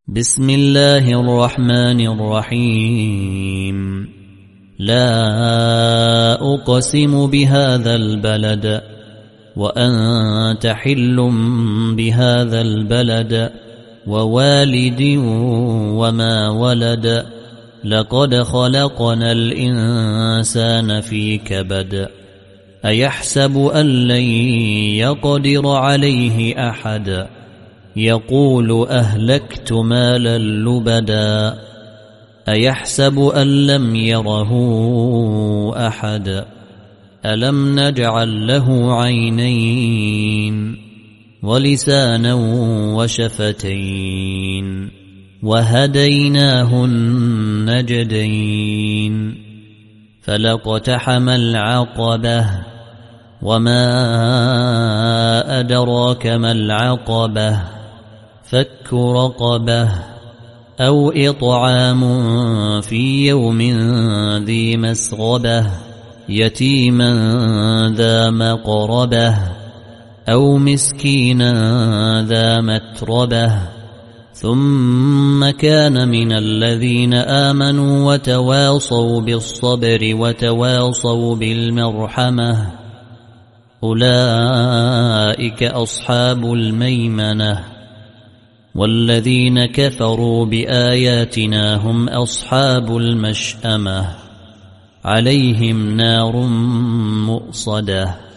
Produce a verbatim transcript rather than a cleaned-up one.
بسم الله الرحمن الرحيم. لا أقسم بهذا البلد وأنت حل بهذا البلد ووالد وما ولد لقد خلقنا الإنسان في كبد أيحسب أن لن يقدر عليه أحد يقول أهلكت مالا لبدا أيحسب أن لم يره أحد ألم نجعل له عينين ولسانا وشفتين وهديناه النجدين فلاقتحم العقبة وما أدراك ما العقبة فك رقبة أو إطعام في يوم ذي مسغبة يتيما ذا مقربة أو مسكينا ذا متربة ثم كان من الذين آمنوا وتواصوا بالصبر وتواصوا بالمرحمة أولئك أصحاب الميمنة والذين كفروا بآياتنا هم أصحاب المشأمة عليهم نار مؤصدة.